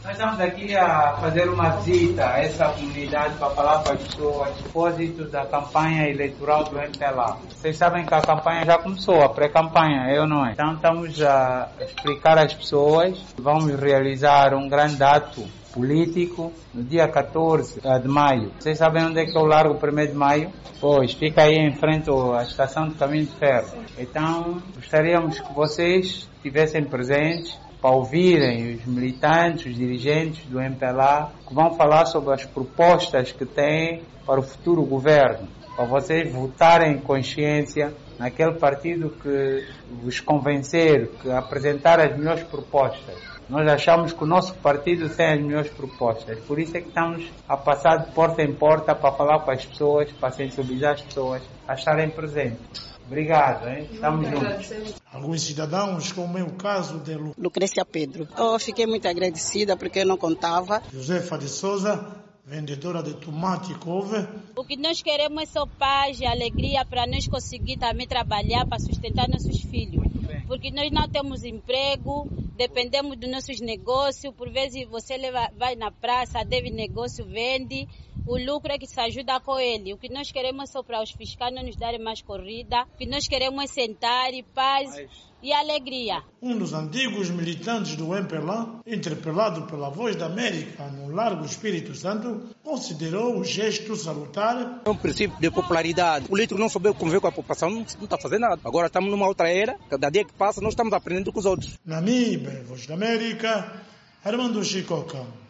Nós estamos aqui a fazer uma visita a essa comunidade para falar para as pessoas a propósito da campanha eleitoral do MPLA. Vocês sabem que a campanha já começou, a pré-campanha, eu não é? Então estamos a explicar às pessoas que vamos realizar um grande ato político no dia 14 de maio. Vocês sabem onde é que eu largo o 1º de maio? Pois, fica aí em frente à estação de Caminho de Ferro. Então, gostaríamos que vocês estivessem presentes para ouvirem os militantes, os dirigentes do MPLA, que vão falar sobre as propostas que têm para o futuro governo, para vocês votarem em consciência naquele partido que vos convencer, que apresentar as melhores propostas. Nós achamos que o nosso partido tem as melhores propostas, por isso é que estamos a passar de porta em porta para falar com as pessoas, para sensibilizar as pessoas a estarem presentes. Obrigado, hein? Estamos juntos. Alguns cidadãos, como é o caso de Lucrécia Pedro. Eu fiquei muito agradecida porque eu não contava. Josefa de Souza, vendedora de tomate e couve. O que nós queremos é só paz e alegria para nós conseguir também trabalhar para sustentar nossos filhos. Porque nós não temos emprego, dependemos dos nossos negócios. Por vezes você vai na praça, deve negócio, vende. O lucro é que se ajuda com ele. O que nós queremos é só para os fiscais não nos darem mais corrida. O que nós queremos é sentar e paz e alegria. Um dos antigos militantes do MPLA, interpelado pela Voz da América no Largo Espírito Santo, considerou o gesto salutar. É um princípio de popularidade. O político não souber conviver com a população, não está fazendo nada. Agora estamos numa outra era, cada dia que passa nós estamos aprendendo com os outros. Namíbia, Voz da América, Armando Chicoca.